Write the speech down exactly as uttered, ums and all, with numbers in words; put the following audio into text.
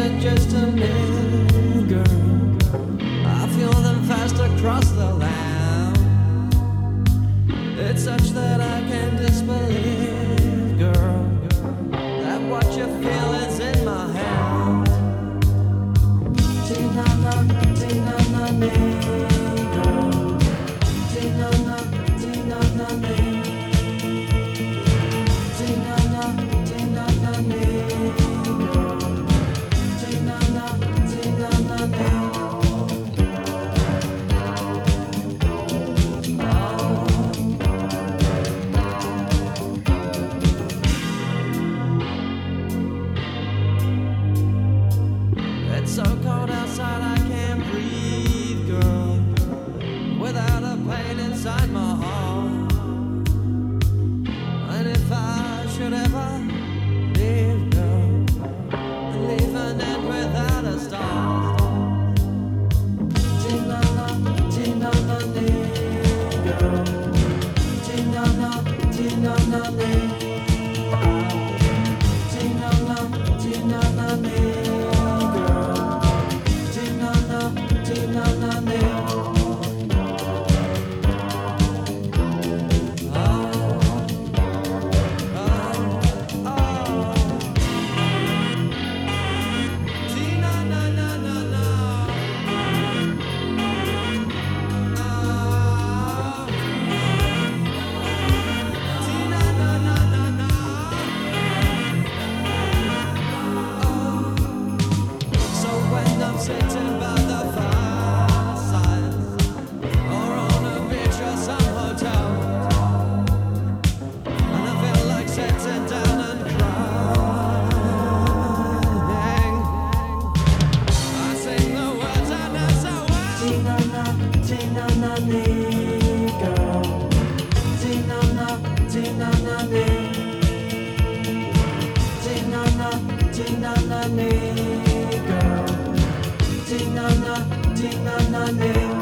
it just a minute, girl? I feel them fast across the land. It's such that I can't disbelieve, girl, that what you feel is in my hand. Tina-na, tina-na-na, girl. Tina-na, tina-na-na. Tina-na, tina-na-na, girl. Tina-na, tina-na-na. It's so cold outside I can't breathe, girl, without a pain inside my heart. And if I should ever leave, girl, leave an end without a start. Tina-na, tina-na-na, girl. Tina-na, tina-na-na. Tina-na, tina-na-na. Sitting by the fireside, or on a beach or some hotel, and I feel like sitting down and crying. I sing the words and it's a well. Tina-na, tina-na-na, girl. Tina-na, tina-na-na. Tina-na, tina-na-na, girl. Tina-na, tina-na-na.